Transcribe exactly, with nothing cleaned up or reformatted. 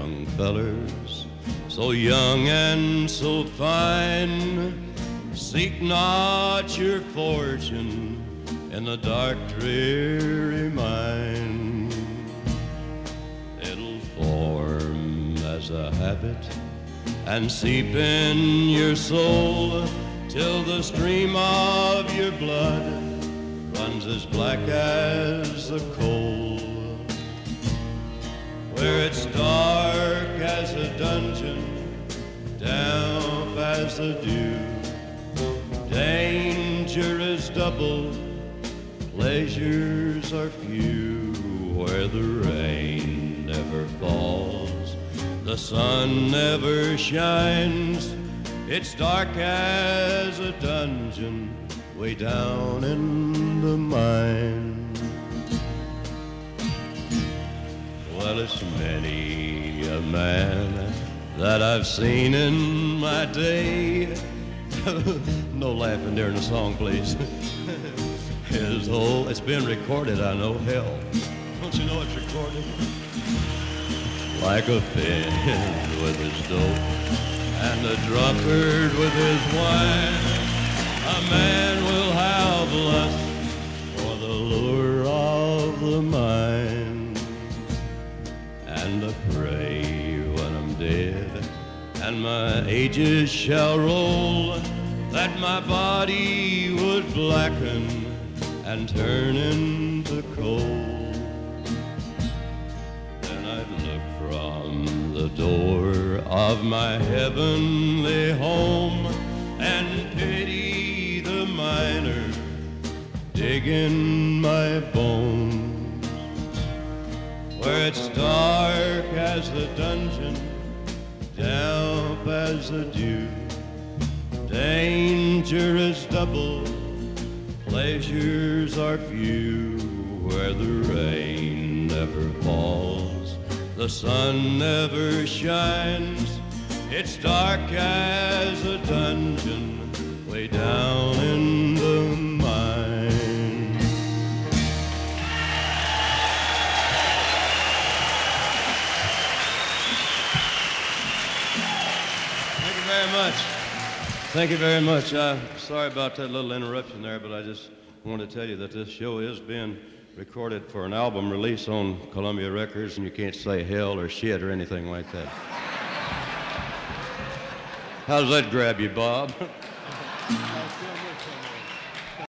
young fellers, so young and so fine, seek not your fortune in the dark, dreary mine. It'll form as a habit and seep in your soul till the stream of your blood runs as black as the coal. Where it's dark as a dungeon, damp as the dew, danger is double, pleasures are few. Where the rain never falls, the sun never shines, it's dark as a dungeon way down in the mine. Well, it's many a man that I've seen in my day. No laughing during the song, please. His whole, it's been recorded, I know, hell. Don't you know it's recorded? Like a fiend with his dope and a drunkard with his wine, a man will have lust for the lure of the mind. And I pray when I'm dead and my ages shall roll, that my body would blacken and turn into coal. Then I'd look from the door of my heavenly home and pity the miner digging my bones. Where it's dark as the dungeon, damp as the dew, danger is double, pleasures are few. Where the rain never falls, the sun never shines, it's dark as a dungeon way down in the mine. Thank you very much. Thank you very much. Uh, sorry about that little interruption there, but I just wanted to tell you that this show is being recorded for an album release on Columbia Records, and you can't say hell or shit or anything like that. How does that grab you, Bob?